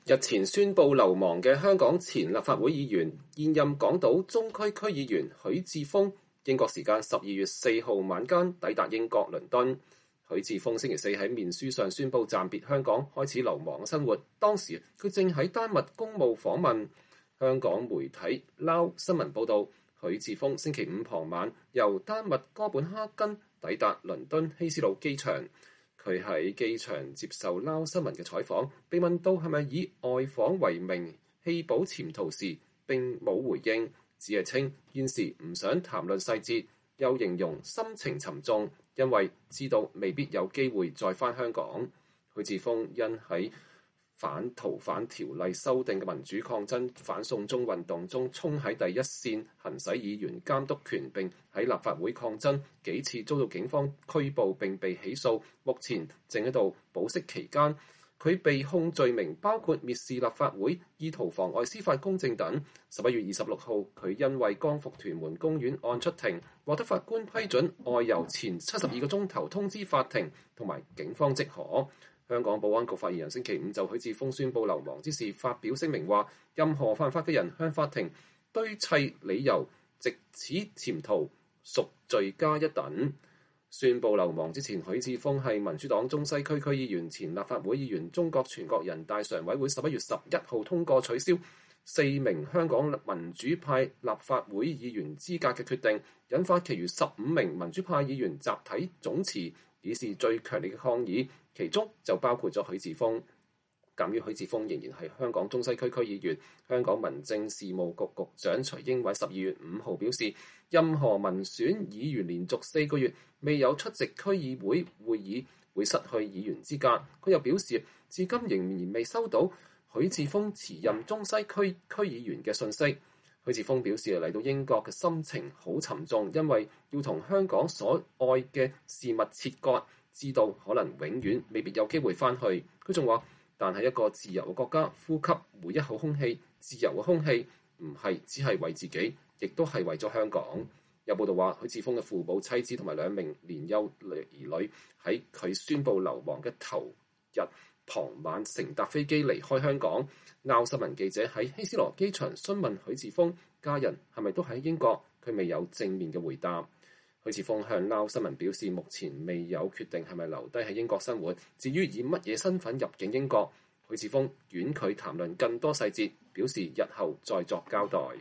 日前宣布流亡嘅香港前立法會議員、現任港島中區區議員許智峰，英國時間12月4號晚間抵達英國倫敦。許智峰星期四喺面書上宣布暫別香港，開始流亡嘅生活。當時佢正喺丹麥公務訪問。香港媒體 Now 新聞報導，許智峰星期五傍晚由丹麥哥本哈根抵達倫敦希斯路機場。佢喺機場接受 Now 新聞嘅採訪，被問到係咪以外訪為名棄保潛逃時，並冇回應，只係稱現時唔想談論細節，又形容心情沉重，因為知道未必有機會再返香港。許智峰因喺反逃犯條例修訂嘅民主抗爭反送中運動中衝喺第一線，行使議員監督權，並喺立法會抗爭，幾次遭到警方拘捕並被起訴，目前正喺度保釋期間。佢被控罪名包括蔑視立法會、意圖妨礙司法公正等。11月26號，佢因為光復屯門公園案出庭，獲得法官批准外遊前72個鐘頭通知法庭同埋警方即可。香港保安局發言人星期五就許智峰宣布流亡之事發表聲明話，任何犯法嘅人向法庭堆砌理由，藉此潛逃，屬罪加一等。宣布流亡之前，許智峰係民主黨中西區區議員、前立法會議員。中國全國人大常委會11月11號通過取消4名香港民主派立法會議員資格嘅決定，引發其餘15名民主派議員集體總辭，以示最強烈嘅抗議。其中就包括咗許智峰。鑑於許智峰仍然係香港中西區區議員，香港民政事務局局長徐英偉12月5號表示，任何民選議員連續4個月未有出席區議會會議，會失去議員資格。佢又表示，至今仍然未收到許智峰辭任中西區區議員嘅信息。許智峰表示，嚟到英國嘅心情好沉重，因為要同香港所愛嘅事物切割，知道可能永遠未必有機會返去。佢仲話，但係一個自由嘅國家，呼吸每一口空氣，自由嘅空氣唔係只係為自己，亦都係為咗香港。有報道話，許智峰嘅父母、妻子同埋2名年幼兒女喺佢宣布流亡嘅頭日傍晚乘搭飛機離開香港。Now 新聞記者喺希斯羅機場詢問許智峰家人係咪都喺英國，佢未有正面嘅回答。許智峰向 Now 新聞表示，目前未有決定係咪留低喺英國生活。至於以乜嘢身份入境英國，許智峰婉拒談論更多細節，表示日後再作交代。